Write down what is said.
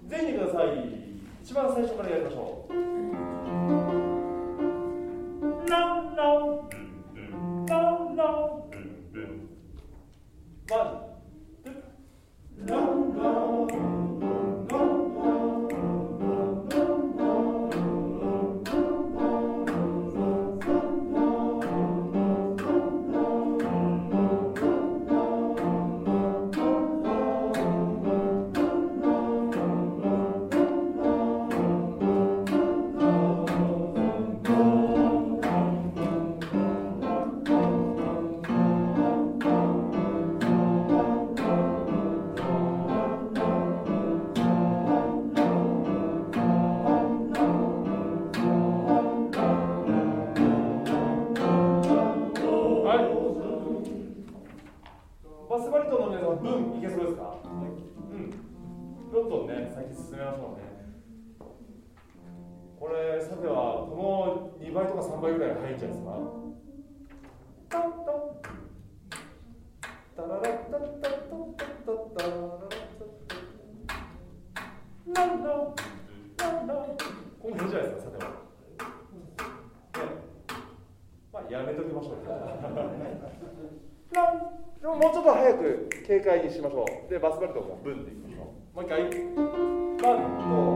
全員でください。一番最初からやりましょう。ランランランランワンランランバスバリトの皆さん、文いけそうですか？どんどんね、先進めましょうね。これ、さては、この2倍とか3倍ぐらい入っちゃうんですか？タッタタララッタッタッタッタッタッタララッタッランランランランこの辺じゃないですか、さては。ね、まあ、やめときましょう。ランもうちょっと早く軽快にしましょう。で、バスバリトンもブンっていきましょう。もう一回。バンと